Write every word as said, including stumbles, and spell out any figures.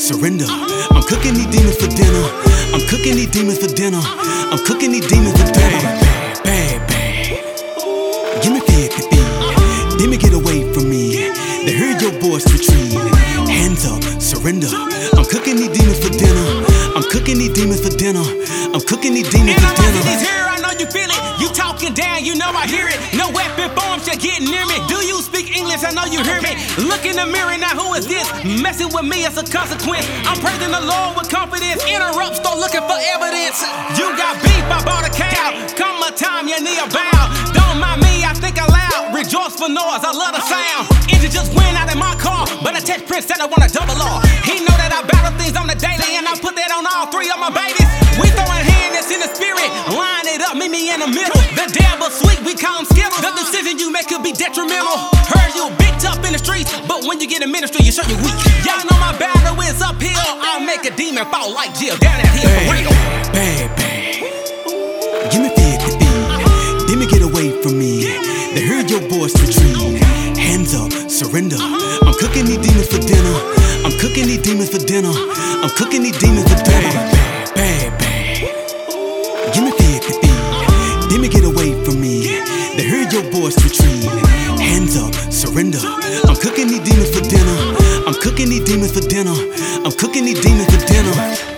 surrender. I'm cooking these demons for dinner. I'm cooking these demons for dinner. I'm cooking these demons for dinner. Bad, bad, bad. Give me fifty. Demon, get away from me. They heard your voice retreat. Hands up, surrender. I'm cooking these demons for dinner. I'm cooking these demons for dinner. I'm cooking these demons for dinner. And I'm here, I know you feel it. You talking down, you know I hear it. No weapon forms to get near me. Do you speak English? I know you hear me. Look in the mirror now, who is this? Messing with me as a consequence. I'm praising the Lord with confidence. Interrupt, start looking for evidence. You got beef, I bought a cow. Come a time, you need a bow. Don't mind me, I think aloud. Rejoice for noise, I love the sound. Engine just went out in my car, but a text Prince said I want a double R. He know that I battle things on the daily, and I put that on all three of my babies. We throwing hands in the spirit, line it up, meet me in the middle. The devil sweet, we call him Skittles. The decision you make could be detrimental. Heard you big tough in the streets, but when you get in ministry, you show you weak. Y'all know my battle is uphill. I'll make a demon fall like Jill down that hill for real. Bad, bad. Give me fifty. Demon, get away from me. They heard your voice retreat. Hands up, surrender. I'm cooking these demons for dinner. I'm cooking these demons for dinner. I'm cooking these demons for dinner. Bad, bad, bad. Give me fifty. Demon, get away from me. They heard your voice retreat. Hands up, surrender. I'm cooking these demons for dinner. I'm cooking these demons for dinner. I'm cooking these demons for dinner.